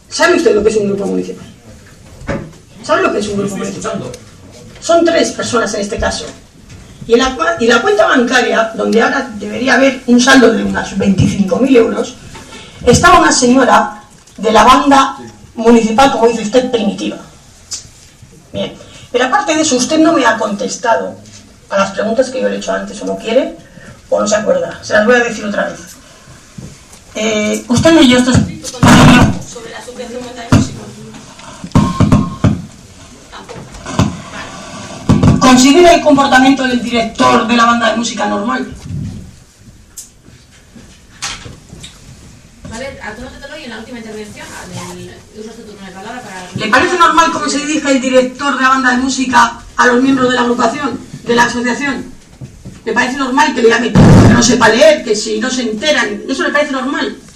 ¿Sabe usted lo que es un grupo municipal? ¿Sabe lo que es un grupo municipal? Son 3 personas en este caso. Y la cuenta bancaria, donde ahora debería haber un saldo de unos 25.000 euros, estaba una señora de la banda municipal, como dice usted, primitiva. Bien, pero aparte de eso, usted no me ha contestado a las preguntas que yo le he hecho antes, o no quiere, o no se acuerda. Se las voy a decir otra vez. Usted leyó estos... Sobre la subvención de música. ¿Considera el comportamiento del director de la banda de música normal? Vale, a todos te lo y en la última intervención, usaste tu primera palabra para... ¿Le parece normal cómo se dirige el director de la banda de música a los miembros de la agrupación, de la asociación? ¿Le parece normal que le llame que no sepa leer, que si no se enteran? ¿Eso le parece normal?